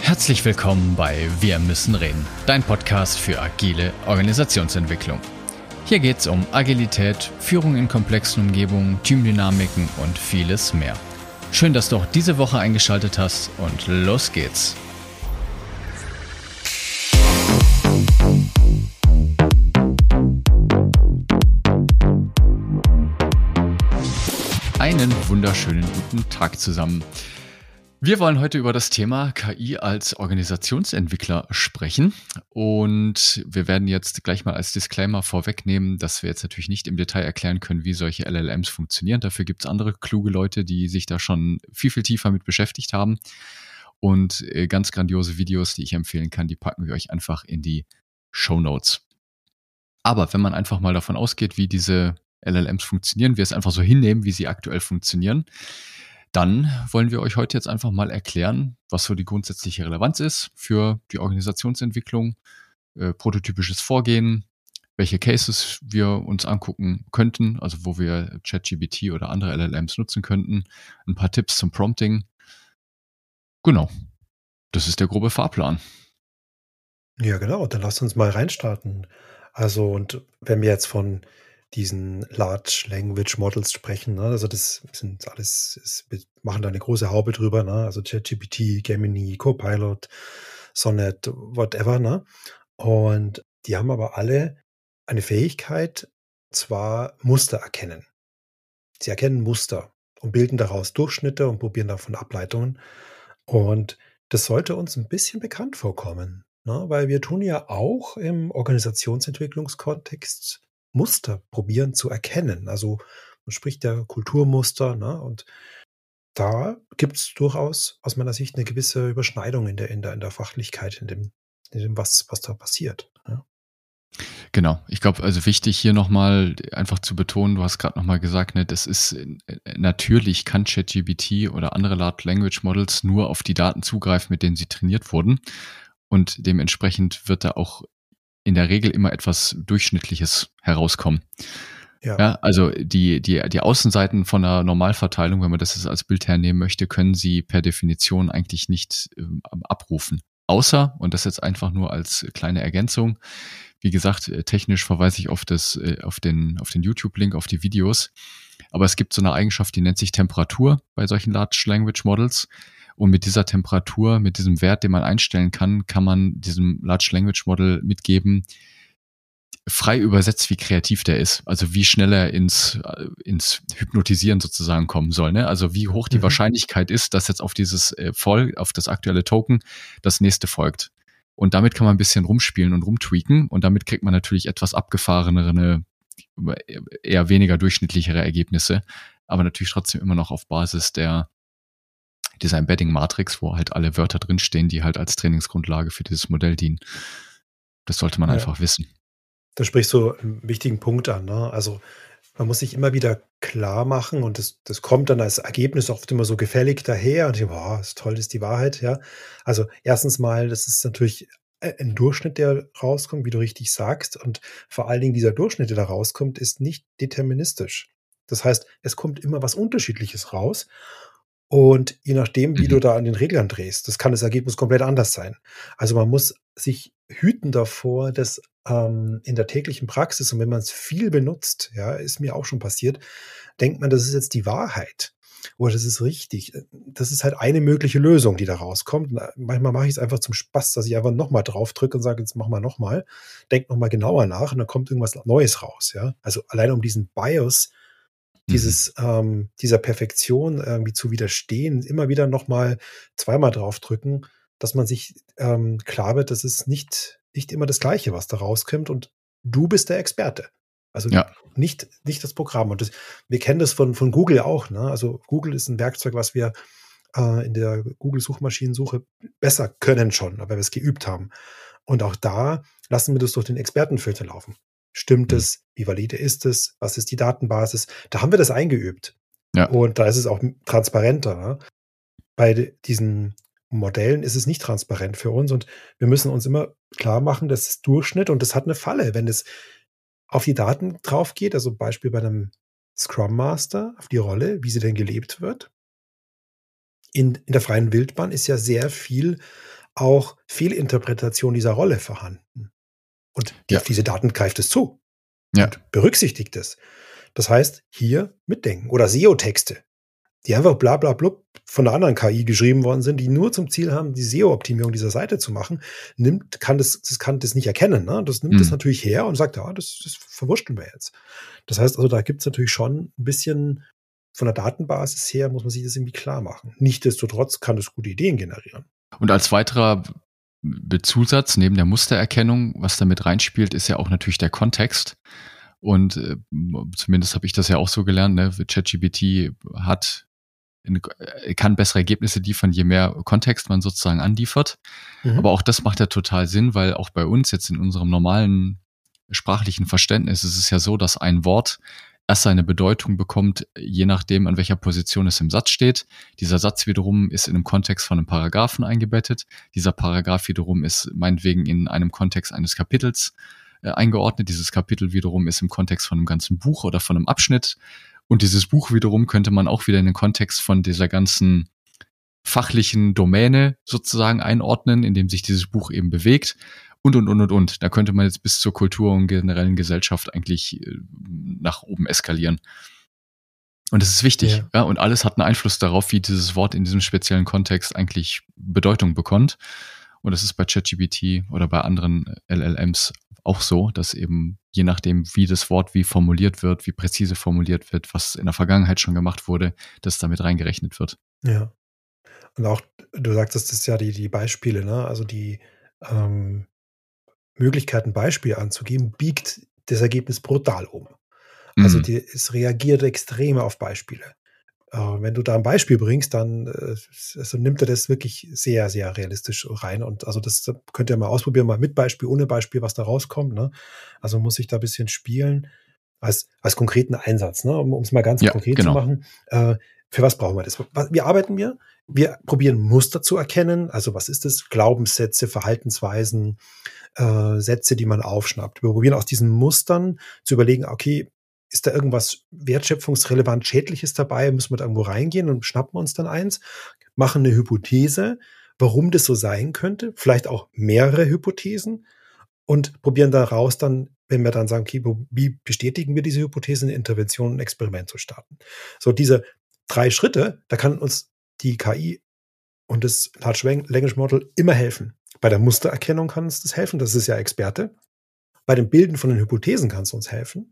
Herzlich willkommen bei Wir müssen reden, dein Podcast für agile Organisationsentwicklung. Hier geht es um Agilität, Führung in komplexen Umgebungen, Teamdynamiken und vieles mehr. Schön, dass du auch diese Woche eingeschaltet hast und los geht's. Einen wunderschönen guten Tag zusammen. Wir wollen heute über das Thema KI als Organisationsentwickler sprechen und wir werden jetzt gleich mal als Disclaimer vorwegnehmen, dass wir jetzt natürlich nicht im Detail erklären können, wie solche LLMs funktionieren. Dafür gibt es andere kluge Leute, die sich da schon viel, viel tiefer mit beschäftigt haben und ganz grandiose Videos, die ich empfehlen kann, die packen wir euch einfach in die Shownotes. Aber wenn man einfach mal davon ausgeht, wie diese LLMs funktionieren, wir es einfach so hinnehmen, wie sie aktuell funktionieren, dann wollen wir euch heute jetzt einfach mal erklären, was so die grundsätzliche Relevanz ist für die Organisationsentwicklung, prototypisches Vorgehen, welche Cases wir uns angucken könnten, also wo wir ChatGPT oder andere LLMs nutzen könnten, ein paar Tipps zum Prompting. Genau, das ist der grobe Fahrplan. Ja, genau, dann lasst uns mal reinstarten. Also, und wenn wir jetzt von diesen Large Language Models sprechen, ne, also das sind alles, wir machen da eine große Haube drüber, ne, also ChatGPT, Gemini, Copilot, Sonnet, whatever, ne? Und die haben aber alle eine Fähigkeit, zwar Muster erkennen. Sie erkennen Muster und bilden daraus Durchschnitte und probieren davon Ableitungen. Und das sollte uns ein bisschen bekannt vorkommen, ne? Weil wir tun ja auch im Organisationsentwicklungskontext Muster probieren zu erkennen. Also, man spricht ja Kulturmuster, ne? Und da gibt's durchaus aus meiner Sicht eine gewisse Überschneidung in der Fachlichkeit, in dem was da passiert, ja. Genau, ich glaube, also wichtig hier nochmal einfach zu betonen, du hast gerade nochmal gesagt, ne, das ist natürlich kann ChatGPT oder andere Large Language Models nur auf die Daten zugreifen, mit denen sie trainiert wurden und dementsprechend wird da auch in der Regel immer etwas Durchschnittliches herauskommen. Ja. Ja, also die Außenseiten von einer Normalverteilung, wenn man das jetzt als Bild hernehmen möchte, können sie per Definition eigentlich nicht abrufen. Außer, und das jetzt einfach nur als kleine Ergänzung, wie gesagt, technisch verweise ich auf den YouTube-Link, auf die Videos. Aber es gibt so eine Eigenschaft, die nennt sich Temperatur bei solchen Large Language Models. Und mit dieser Temperatur, mit diesem Wert, den man einstellen kann, kann man diesem Large Language Model mitgeben, frei übersetzt, wie kreativ der ist. Also wie schnell er ins Hypnotisieren sozusagen kommen soll. Ne? Also wie hoch die Wahrscheinlichkeit ist, dass jetzt auf auf das aktuelle Token das nächste folgt. Und damit kann man ein bisschen rumspielen und rumtweaken und damit kriegt man natürlich etwas abgefahrenere, eher weniger durchschnittlichere Ergebnisse, aber natürlich trotzdem immer noch auf Basis dieser Embedding-Matrix, wo halt alle Wörter drinstehen, die halt als Trainingsgrundlage für dieses Modell dienen. Das sollte man einfach wissen. Da sprichst du einen wichtigen Punkt an, ne? Also, man muss sich immer wieder klar machen und das kommt dann als Ergebnis oft immer so gefällig daher und ich: „Boah, ist toll, ist die Wahrheit“, ja. Also, erstens mal, das ist natürlich 'n Durchschnitt, der rauskommt, wie du richtig sagst und vor allen Dingen dieser Durchschnitt, der da rauskommt, ist nicht deterministisch. Das heißt, es kommt immer was Unterschiedliches raus und je nachdem, wie du Mhm. da an den Reglern drehst, das kann das Ergebnis komplett anders sein. Also, man muss sich hüten davor, dass, in der täglichen Praxis und wenn man es viel benutzt, ja, ist mir auch schon passiert, denkt man, das ist jetzt die Wahrheit oder das ist richtig. Das ist halt eine mögliche Lösung, die da rauskommt. Und, manchmal mache ich es einfach zum Spaß, dass ich einfach noch mal drauf drücke und sage: „Jetzt mach mal noch mal.“ Denke noch mal genauer nach und dann kommt irgendwas Neues raus, ja? Also, alleine um diesen Bias Mhm. dieser Perfektion irgendwie zu widerstehen, immer wieder noch mal zweimal draufdrücken, dass man sich, klar wird, das ist nicht immer das Gleiche, was da rauskommt und du bist der Experte. Also, Ja, nicht das Programm. Und das wir kennen das von Google auch, ne? Also, Google ist ein Werkzeug, was wir, in der Google-Suchmaschinensuche besser können schon, weil wir es geübt haben. Und auch da lassen wir das durch den Expertenfilter laufen. Stimmt mhm. es? Wie valide ist es? Was ist die Datenbasis? Da haben wir das eingeübt. Ja, Und da ist es auch transparenter, ne? Bei diesen Modellen ist es nicht transparent für uns und wir müssen uns immer klar machen, das ist Durchschnitt und das hat eine Falle. Wenn es auf die Daten drauf geht, also Beispiel bei einem Scrum Master, auf die Rolle, wie sie denn gelebt wird. In der freien Wildbahn ist ja sehr viel auch Fehlinterpretation dieser Rolle vorhanden. Und Ja, auf diese Daten greift es zu ja. und berücksichtigt es. Das heißt, hier mitdenken. Oder SEO-Texte, die einfach bla bla blub von einer anderen KI geschrieben worden sind, die nur zum Ziel haben, die SEO-Optimierung dieser Seite zu machen, kann das nicht erkennen. Ne? Das nimmt das Hm. natürlich her und sagt, ja, das verwurschteln wir jetzt. Das heißt also, da gibt es natürlich schon ein bisschen von der Datenbasis her, muss man sich das irgendwie klar machen. Nichtsdestotrotz kann das gute Ideen generieren. Und als weiterer Zusatz neben der Mustererkennung, was damit reinspielt, ist ja auch natürlich der Kontext. Und zumindest habe ich das ja auch so gelernt, ne? ChatGPT kann bessere Ergebnisse liefern, je mehr Kontext man sozusagen anliefert. Aber auch das macht ja total Sinn, weil auch bei uns jetzt in unserem normalen sprachlichen Verständnis ist es ja so, dass ein Wort erst seine Bedeutung bekommt, je nachdem, an welcher Position es im Satz steht. Dieser Satz wiederum ist in einem Kontext von einem Paragraphen eingebettet. Dieser Paragraph wiederum ist meinetwegen in einem Kontext eines Kapitels eingeordnet. Dieses Kapitel wiederum ist im Kontext von einem ganzen Buch oder von einem Abschnitt. Und dieses Buch wiederum könnte man auch wieder in den Kontext von dieser ganzen fachlichen Domäne sozusagen einordnen, in dem sich dieses Buch eben bewegt. Und. Da könnte man jetzt bis zur Kultur und generellen Gesellschaft eigentlich nach oben eskalieren. Und das ist wichtig. Ja. Und alles hat einen Einfluss darauf, wie dieses Wort in diesem speziellen Kontext eigentlich Bedeutung bekommt. Und das ist bei ChatGPT oder bei anderen LLMs auch so, dass eben je nachdem, wie das Wort wie formuliert wird, wie präzise formuliert wird, was in der Vergangenheit schon gemacht wurde, dass damit reingerechnet wird. Ja. Und auch, du sagtest es ja, die Beispiele, ne? Also die Möglichkeit, ein Beispiel anzugeben, biegt das Ergebnis brutal um. Also es reagiert extrem auf Beispiele. Wenn du da ein Beispiel bringst, dann also nimmt er das wirklich sehr, sehr realistisch rein. Und also das könnt ihr mal ausprobieren, mal mit Beispiel, ohne Beispiel, was da rauskommt. Ne? Also muss ich da ein bisschen spielen als konkreten Einsatz, ne? Um es mal ganz konkret zu machen. Für was brauchen wir das? Wie arbeiten wir? Wir probieren Muster zu erkennen. Also was ist das? Glaubenssätze, Verhaltensweisen, Sätze, die man aufschnappt. Wir probieren aus diesen Mustern zu überlegen, okay, ist da irgendwas wertschöpfungsrelevant Schädliches dabei? Müssen wir da irgendwo reingehen und schnappen uns dann eins? Machen eine Hypothese, warum das so sein könnte. Vielleicht auch mehrere Hypothesen und probieren daraus dann, wenn wir dann sagen, okay, wie bestätigen wir diese Hypothese, eine Intervention, ein Experiment zu starten. So diese 3 Schritte, da kann uns die KI und das Large Language Model immer helfen. Bei der Mustererkennung kann uns das helfen, das ist ja Experte. Bei dem Bilden von den Hypothesen kann es uns helfen.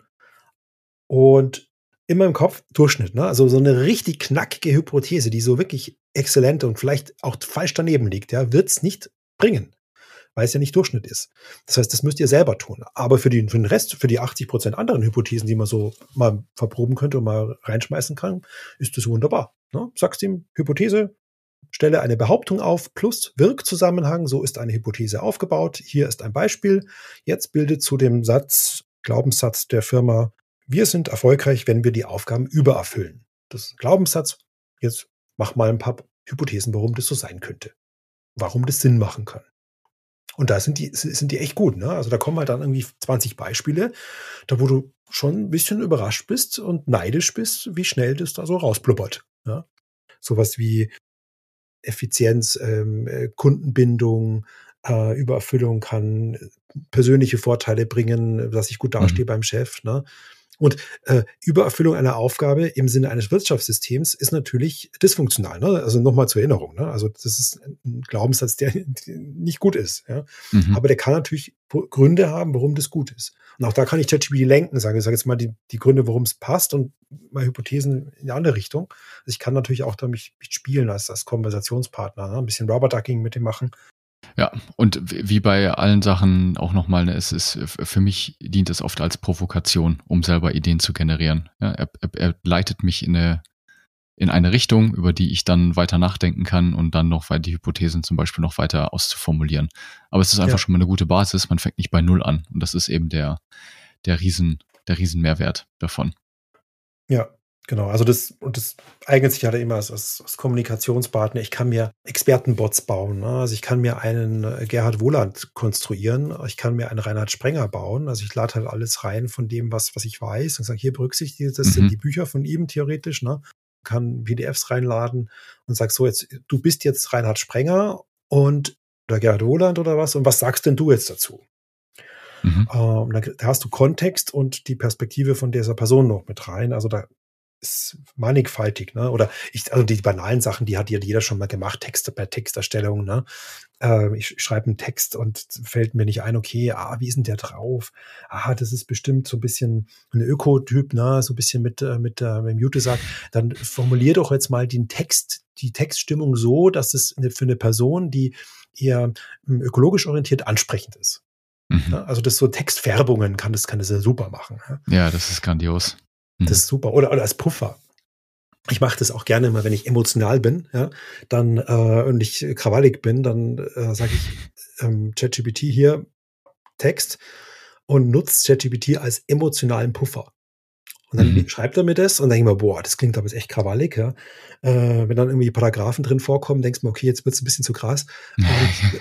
Und immer im Kopf Durchschnitt, ne? Also so eine richtig knackige Hypothese, die so wirklich exzellent und vielleicht auch falsch daneben liegt, ja, wird es nicht bringen, weil es ja nicht Durchschnitt ist. Das heißt, das müsst ihr selber tun. Aber für den Rest, für die 80% anderen Hypothesen, die man so mal verproben könnte und mal reinschmeißen kann, ist das wunderbar. Ne? Sagst ihm, Hypothese, stelle eine Behauptung auf plus Wirkzusammenhang. So ist eine Hypothese aufgebaut. Hier ist ein Beispiel. Jetzt bildet zu dem Glaubenssatz der Firma, wir sind erfolgreich, wenn wir die Aufgaben übererfüllen. Das ist ein Glaubenssatz. Jetzt mach mal ein paar Hypothesen, warum das so sein könnte. Warum das Sinn machen kann. Und da sind die echt gut. Ne? Also da kommen halt dann irgendwie 20 Beispiele, da wo du schon ein bisschen überrascht bist und neidisch bist, wie schnell das da so rausblubbert. Ja? Sowas wie Effizienz, Kundenbindung, Übererfüllung kann persönliche Vorteile bringen, dass ich gut dastehe beim Chef. Ne? Und Übererfüllung einer Aufgabe im Sinne eines Wirtschaftssystems ist natürlich dysfunktional. Ne? Also nochmal zur Erinnerung. Ne? Also das ist ein Glaubenssatz, der nicht gut ist. Ja? Aber der kann natürlich Gründe haben, warum das gut ist. Und auch da kann ich ChatGPT lenken, ich sage jetzt mal die Gründe, warum es passt und mal Hypothesen in die andere Richtung. Also ich kann natürlich auch damit spielen als Konversationspartner, ne? Ein bisschen Rubber-Ducking mit dem machen. Ja, und wie bei allen Sachen auch nochmal, es ist, für mich dient es oft als Provokation, um selber Ideen zu generieren. Ja, er leitet mich in eine Richtung, über die ich dann weiter nachdenken kann und dann noch die Hypothesen zum Beispiel noch weiter auszuformulieren. Aber es ist einfach schon mal eine gute Basis, man fängt nicht bei Null an. Und das ist eben der Riesenmehrwert davon. Ja. Genau, also das eignet sich ja halt immer als Kommunikationspartner. Ich kann mir Expertenbots bauen. Ne? Also ich kann mir einen Gerhard Wohland konstruieren. Ich kann mir einen Reinhard Sprenger bauen. Also ich lade halt alles rein von dem, was ich weiß und sage, hier berücksichtigt, das sind die Bücher von ihm theoretisch. Ne? Kann PDFs reinladen und sag so, jetzt, du bist jetzt Reinhard Sprenger und oder Gerhard Wohland oder was und was sagst denn du jetzt dazu? Mhm. Da hast du Kontext und die Perspektive von dieser Person noch mit rein. Also da ist mannigfaltig, ne? Also die banalen Sachen, die hat ja jeder schon mal gemacht, Texte bei Texterstellung, ne? Ich schreibe einen Text und fällt mir nicht ein, okay, wie ist denn der drauf? Das ist bestimmt so ein bisschen ein Ökotyp, ne? So ein bisschen mit Jute sagt, dann formulier doch jetzt mal die Textstimmung so, dass es für eine Person, die eher ökologisch orientiert ansprechend ist. Mhm. Ja, also das so Textfärbungen kann das ja super machen. Ja. Ja, das ist grandios. Das Mhm. ist super. Oder als Puffer. Ich mache das auch gerne mal, wenn ich emotional bin, ja, dann und ich krawallig bin, dann sage ich ChatGPT hier Text und nutzt ChatGPT als emotionalen Puffer. Und dann Mhm. schreibt er mir das und dann denke ich mir, boah, das klingt aber jetzt echt krawallig, ja. Wenn dann irgendwie Paragraphen drin vorkommen, denkst du mir, okay, jetzt wird es ein bisschen zu krass. Und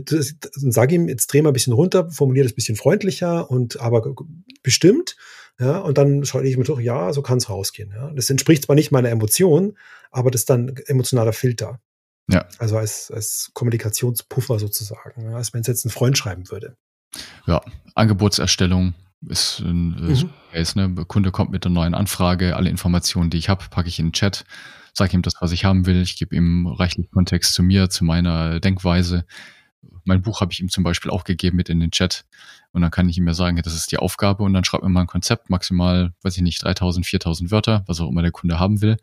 dann sag ihm, jetzt dreh mal ein bisschen runter, formuliere das ein bisschen freundlicher und aber bestimmt. Ja, und dann schaue ich mir durch, ja, so kann es rausgehen. Ja. Das entspricht zwar nicht meiner Emotion, aber das ist dann emotionaler Filter. Ja. Also als Kommunikationspuffer sozusagen, ja, als wenn es jetzt ein Freund schreiben würde. Ja, Angebotserstellung ist ein Case, ne? Der Kunde kommt mit einer neuen Anfrage, alle Informationen, die ich habe, packe ich in den Chat, sage ihm das, was ich haben will. Ich gebe ihm reichlich Kontext zu mir, zu meiner Denkweise. Mein Buch habe ich ihm zum Beispiel auch gegeben mit in den Chat. Und dann kann ich ihm ja sagen, ja, das ist die Aufgabe. Und dann schreibt mir mal ein Konzept, maximal, weiß ich nicht, 3.000, 4.000 Wörter, was auch immer der Kunde haben will.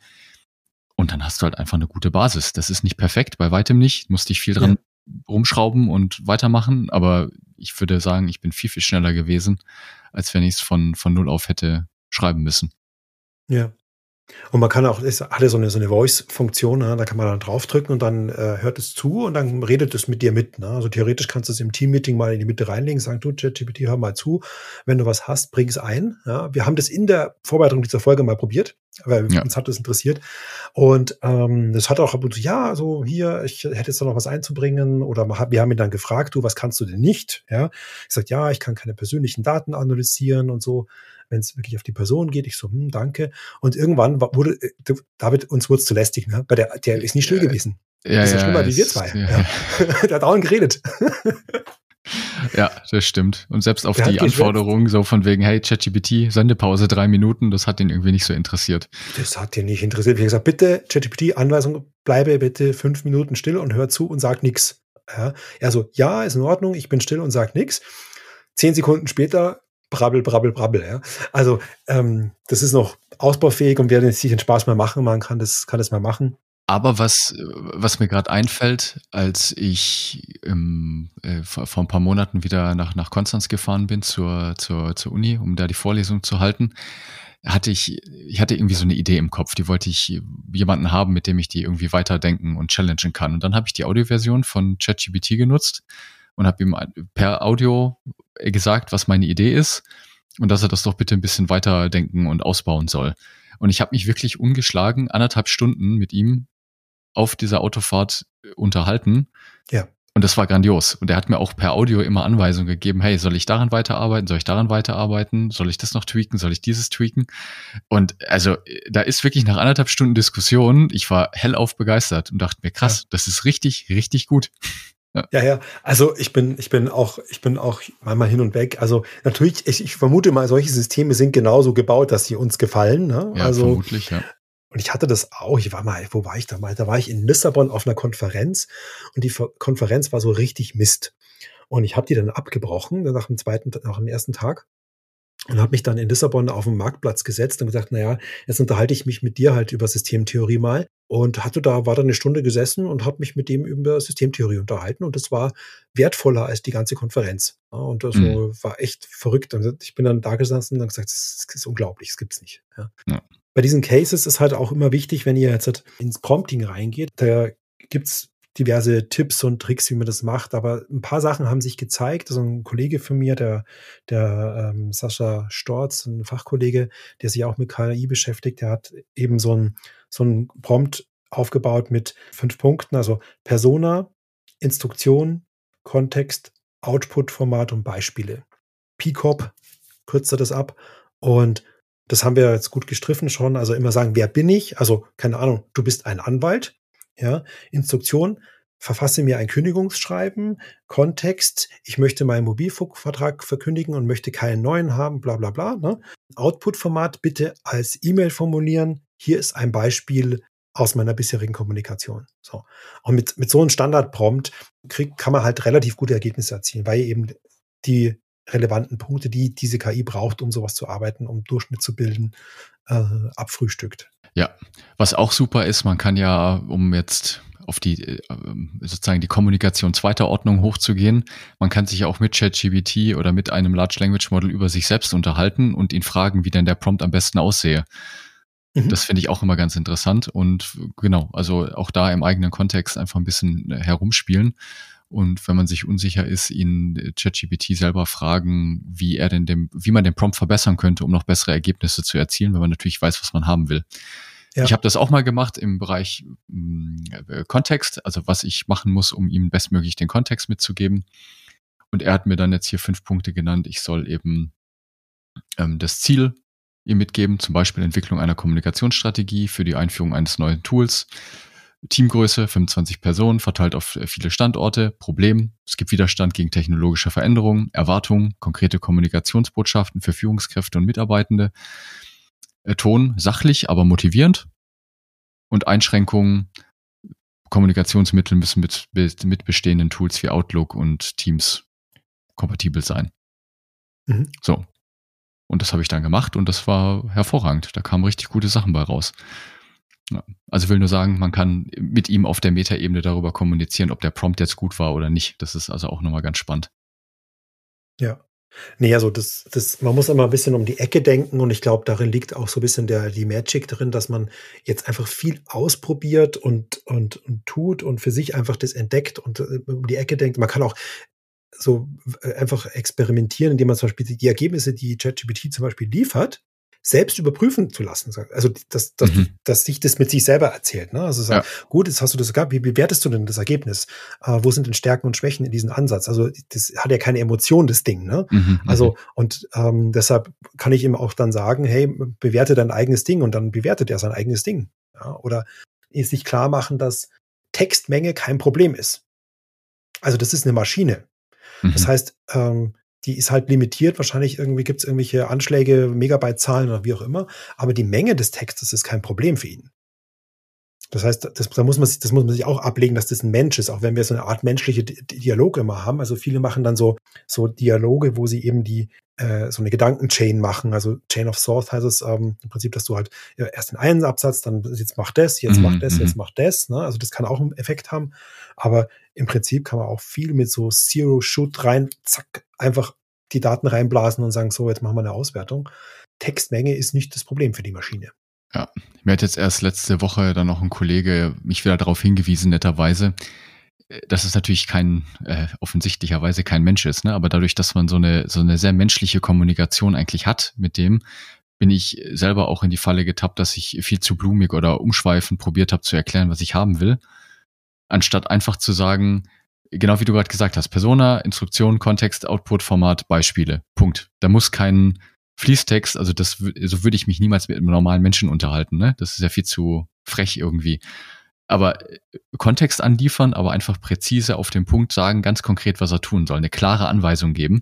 Und dann hast du halt einfach eine gute Basis. Das ist nicht perfekt, bei weitem nicht. Musste ich viel dran rumschrauben und weitermachen. Aber ich würde sagen, ich bin viel, viel schneller gewesen, als wenn ich es von null auf hätte schreiben müssen. Ja. Und man kann auch, es hat ja so eine Voice-Funktion, ne? Da kann man dann draufdrücken und dann hört es zu und dann redet es mit dir mit. Ne? Also theoretisch kannst du es im Team-Meeting mal in die Mitte reinlegen, sagen, du, ChatGPT, hör mal zu, wenn du was hast, bring es ein. Ja? Wir haben das in der Vorbereitung dieser Folge mal probiert, weil uns hat das interessiert. Und das hat auch ab und zu, ja, so hier, ich hätte jetzt da noch was einzubringen oder wir haben ihn dann gefragt, du, was kannst du denn nicht? Ja? Ich sag, ja, ich kann keine persönlichen Daten analysieren und so. Wenn es wirklich auf die Person geht, ich so, danke. Und irgendwann wurde, David, uns wurde es zu lästig, ne? Weil der ist nicht still gewesen. Das ist ja schlimmer wie wir zwei. Ja. Der hat dauernd geredet. Ja, das stimmt. Und selbst auf die Anforderungen so von wegen, hey, ChatGPT, Sendepause 3 Minuten, das hat ihn irgendwie nicht so interessiert. Das hat ihn nicht interessiert. Ich habe gesagt, bitte, ChatGPT, Anweisung, bleibe bitte 5 Minuten still und hör zu und sag nichts. Ja. Er so, ja, ist in Ordnung, ich bin still und sag nichts. 10 Sekunden später brabbel, brabbel, brabbel. Ja. Also das ist noch ausbaufähig und wer sich den Spaß mal machen, man kann das mal machen. Aber was mir gerade einfällt, als ich vor ein paar Monaten wieder nach Konstanz gefahren bin zur Uni, um da die Vorlesung zu halten, ich hatte irgendwie so eine Idee im Kopf, die wollte ich jemanden haben, mit dem ich die irgendwie weiterdenken und challengen kann. Und dann habe ich die Audioversion von ChatGPT genutzt und habe ihm per Audio gesagt, was meine Idee ist und dass er das doch bitte ein bisschen weiterdenken und ausbauen soll. Und ich habe mich wirklich ungeschlagen 1,5 Stunden mit ihm auf dieser Autofahrt unterhalten. Ja. Und das war grandios. Und er hat mir auch per Audio immer Anweisungen gegeben, hey, soll ich daran weiterarbeiten? Soll ich daran weiterarbeiten? Soll ich das noch tweaken? Soll ich dieses tweaken? Und also da ist wirklich nach 1,5 Stunden Diskussion, ich war hellauf begeistert und dachte mir, krass, das ist richtig, richtig gut. Ja. Also ich bin auch manchmal hin und weg. Also natürlich, ich vermute mal, solche Systeme sind genauso gebaut, dass sie uns gefallen. Ne? Ja, also, vermutlich, ja. Und ich hatte das auch, wo war ich da mal? Da war ich in Lissabon auf einer Konferenz und die Konferenz war so richtig Mist. Und ich habe die dann abgebrochen, nach dem ersten Tag. Und habe mich dann in Lissabon auf den Marktplatz gesetzt und gesagt, naja, jetzt unterhalte ich mich mit dir halt über Systemtheorie mal. Und war da eine Stunde gesessen und habe mich mit dem über Systemtheorie unterhalten. Und das war wertvoller als die ganze Konferenz. Ja, und das war echt verrückt. Und ich bin dann da gesessen und habe gesagt, das ist unglaublich, das gibt's nicht. Ja. Ja. Bei diesen Cases ist halt auch immer wichtig, wenn ihr jetzt ins Prompting reingeht, da gibt's diverse Tipps und Tricks, wie man das macht, aber ein paar Sachen haben sich gezeigt. Also ein Kollege von mir, der Sascha Storz, ein Fachkollege, der sich auch mit KI beschäftigt, der hat eben so ein Prompt aufgebaut mit 5 Punkten, also Persona, Instruktion, Kontext, Output-Format und Beispiele. PCOP kürzt er das ab und das haben wir jetzt gut gestriffen schon. Also immer sagen, wer bin ich? Also keine Ahnung, du bist ein Anwalt. Ja, Instruktion, verfasse mir ein Kündigungsschreiben, Kontext, ich möchte meinen Mobilfunkvertrag verkündigen und möchte keinen neuen haben, bla bla bla. Ne? Output-Format bitte als E-Mail formulieren. Hier ist ein Beispiel aus meiner bisherigen Kommunikation. So. Und mit so einem Standard-Prompt kann man halt relativ gute Ergebnisse erzielen, weil eben die relevanten Punkte, die diese KI braucht, um sowas zu arbeiten, um Durchschnitt zu bilden, abfrühstückt. Ja, was auch super ist, man kann ja, um jetzt auf die sozusagen die Kommunikation zweiter Ordnung hochzugehen, man kann sich ja auch mit ChatGPT oder mit einem Large Language Model über sich selbst unterhalten und ihn fragen, wie denn der Prompt am besten aussehe. Das finde ich auch immer ganz interessant und genau, also auch da im eigenen Kontext einfach ein bisschen herumspielen. Und wenn man sich unsicher ist, ihn ChatGPT selber fragen, wie man den Prompt verbessern könnte, um noch bessere Ergebnisse zu erzielen, wenn man natürlich weiß, was man haben will. Ja. Ich habe das auch mal gemacht im Bereich Kontext, also was ich machen muss, um ihm bestmöglich den Kontext mitzugeben. Und er hat mir dann jetzt hier 5 Punkte genannt. Ich soll eben das Ziel ihm mitgeben, zum Beispiel Entwicklung einer Kommunikationsstrategie für die Einführung eines neuen Tools. Teamgröße, 25 Personen, verteilt auf viele Standorte. Problem, es gibt Widerstand gegen technologische Veränderungen. Erwartungen, konkrete Kommunikationsbotschaften für Führungskräfte und Mitarbeitende. Ton, sachlich, aber motivierend. Und Einschränkungen, Kommunikationsmittel müssen mit bestehenden Tools wie Outlook und Teams kompatibel sein. So. Und das habe ich dann gemacht und das war hervorragend. Da kamen richtig gute Sachen bei raus. Ja. Also will nur sagen, man kann mit ihm auf der Metaebene darüber kommunizieren, ob der Prompt jetzt gut war oder nicht. Das ist also auch nochmal ganz spannend. Ja. Nee, also man muss immer ein bisschen um die Ecke denken und ich glaube, darin liegt auch so ein bisschen die Magic drin, dass man jetzt einfach viel ausprobiert und tut und für sich einfach das entdeckt und um die Ecke denkt. Man kann auch so einfach experimentieren, indem man zum Beispiel die Ergebnisse, die ChatGPT zum Beispiel liefert, selbst überprüfen zu lassen. Also, dass sich das mit sich selber erzählt. Ne? Also, gut, jetzt hast du das gehabt. Wie bewertest du denn das Ergebnis? Wo sind denn Stärken und Schwächen in diesem Ansatz? Also, das hat ja keine Emotion, das Ding. Ne? Also, und deshalb kann ich ihm auch dann sagen, hey, bewerte dein eigenes Ding und dann bewertet er sein eigenes Ding. Ja? Oder sich klar machen, dass Textmenge kein Problem ist. Also, das ist eine Maschine. Das heißt, die ist halt limitiert. Wahrscheinlich gibt es irgendwelche Anschläge, Megabyte-Zahlen oder wie auch immer. Aber die Menge des Textes ist kein Problem für ihn. Das heißt, das muss man sich auch ablegen, dass das ein Mensch ist, auch wenn wir so eine Art menschliche Dialoge immer haben. Also viele machen dann so Dialoge, wo sie eben so eine Gedankenchain machen. Also Chain of Thought heißt es im Prinzip, dass du halt erst den einen Absatz, dann jetzt mach das, jetzt mach das, jetzt mach das. Ne? Also das kann auch einen Effekt haben. Aber im Prinzip kann man auch viel mit so Zero-Shoot rein, zack, einfach die Daten reinblasen und sagen, so, jetzt machen wir eine Auswertung. Textmenge ist nicht das Problem für die Maschine. Ja, mir hat jetzt erst letzte Woche dann noch ein Kollege mich wieder darauf hingewiesen, netterweise, dass es natürlich offensichtlicherweise kein Mensch ist, ne? Aber dadurch, dass man so eine sehr menschliche Kommunikation eigentlich hat mit dem, bin ich selber auch in die Falle getappt, dass ich viel zu blumig oder umschweifend probiert habe zu erklären, was ich haben will, anstatt einfach zu sagen, genau wie du gerade gesagt hast, Persona, Instruktion, Kontext, Output, Format, Beispiele, Punkt. Da muss kein Fließtext, also so würde ich mich niemals mit einem normalen Menschen unterhalten, ne? Das ist ja viel zu frech irgendwie. Aber Kontext anliefern, aber einfach präzise auf den Punkt sagen, ganz konkret, was er tun soll, eine klare Anweisung geben,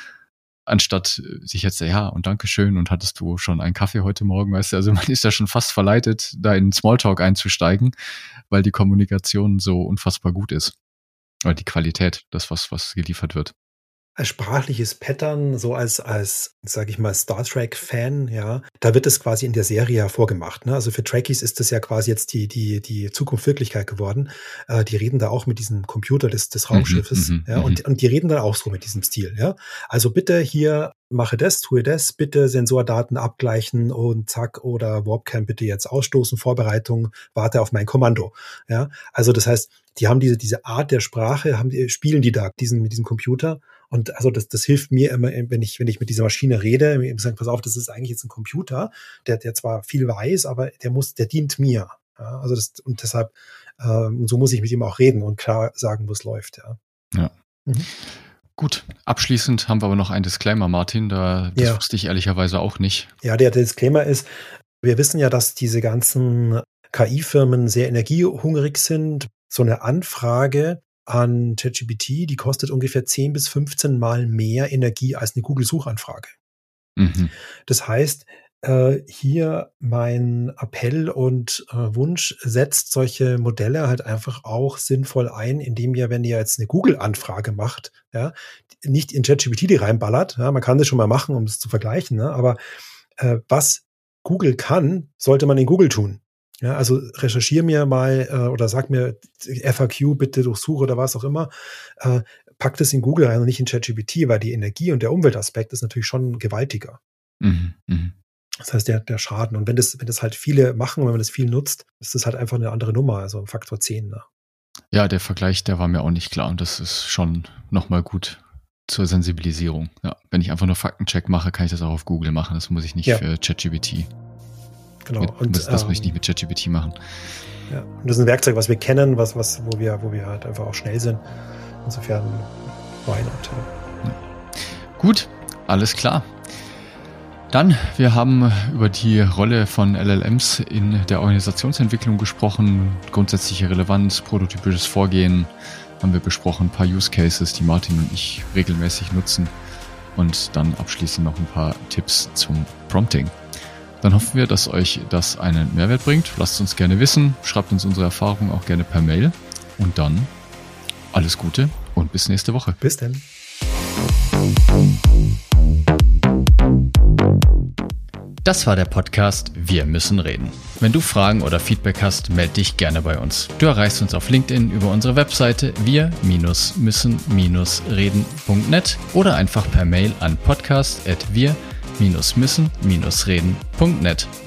anstatt sich jetzt, ja, und Dankeschön und hattest du schon einen Kaffee heute Morgen, weißt du, also man ist ja schon fast verleitet, da in Smalltalk einzusteigen, weil die Kommunikation so unfassbar gut ist. Oder die Qualität, das, was geliefert wird. Als sprachliches Pattern, so als sage ich mal, Star Trek-Fan, ja, da wird es quasi in der Serie hervorgemacht. Ne? Also für Trekkies ist das ja quasi jetzt die Zukunft Wirklichkeit geworden. Die reden da auch mit diesem Computer des Raumschiffes, und die reden dann auch so mit diesem Stil. Ja, also bitte hier mache das, tue das, bitte Sensordaten abgleichen und zack, oder Warpcam bitte jetzt ausstoßen, Vorbereitung, warte auf mein Kommando. Ja, also das heißt, die haben diese Art der Sprache, spielen die da mit diesem Computer. Und also das hilft mir immer, wenn ich mit dieser Maschine rede, mir sagen, pass auf, das ist eigentlich jetzt ein Computer, der zwar viel weiß, aber der dient mir. Ja, also und deshalb, so muss ich mit ihm auch reden und klar sagen, wo es läuft. Ja. Gut, abschließend haben wir aber noch einen Disclaimer, Martin, das wusste ich ehrlicherweise auch nicht. Ja, der Disclaimer ist, wir wissen ja, dass diese ganzen KI-Firmen sehr energiehungrig sind. so eine Anfrage an ChatGPT, die kostet ungefähr 10 bis 15 Mal mehr Energie als eine Google-Suchanfrage. Mhm. Das heißt, hier mein Appell und Wunsch, setzt solche Modelle halt einfach auch sinnvoll ein, indem ihr, wenn ihr jetzt eine Google-Anfrage macht, ja, nicht in ChatGPT die reinballert. Ja, man kann das schon mal machen, um es zu vergleichen, ne? Aber was Google kann, sollte man in Google tun. Ja, also recherchiere mir mal oder sag mir FAQ bitte durchsuche oder was auch immer. Pack das in Google rein und nicht in ChatGPT, weil die Energie und der Umweltaspekt ist natürlich schon gewaltiger. Mhm. Mhm. Das heißt, der Schaden. Und wenn das halt viele machen und wenn man das viel nutzt, ist das halt einfach eine andere Nummer, also ein Faktor 10. Ne? Ja, der Vergleich, der war mir auch nicht klar und das ist schon nochmal gut zur Sensibilisierung. Ja, wenn ich einfach nur Faktencheck mache, kann ich das auch auf Google machen. Das muss ich nicht für ChatGPT. Genau. Das muss ich nicht mit ChatGPT machen. Ja, und das ist ein Werkzeug, was wir kennen, wo wir halt einfach auch schnell sind. Insofern why not? Ja. Gut, alles klar. Dann, wir haben über die Rolle von LLMs in der Organisationsentwicklung gesprochen, grundsätzliche Relevanz, prototypisches Vorgehen haben wir besprochen, ein paar Use Cases, die Martin und ich regelmäßig nutzen und dann abschließend noch ein paar Tipps zum Prompting. Dann hoffen wir, dass euch das einen Mehrwert bringt. Lasst uns gerne wissen, schreibt uns unsere Erfahrungen auch gerne per Mail und dann alles Gute und bis nächste Woche. Bis dann. Das war der Podcast Wir müssen reden. Wenn du Fragen oder Feedback hast, melde dich gerne bei uns. Du erreichst uns auf LinkedIn über unsere Webseite wir-müssen-reden.net oder einfach per Mail an podcast@wir-müssen-reden.net.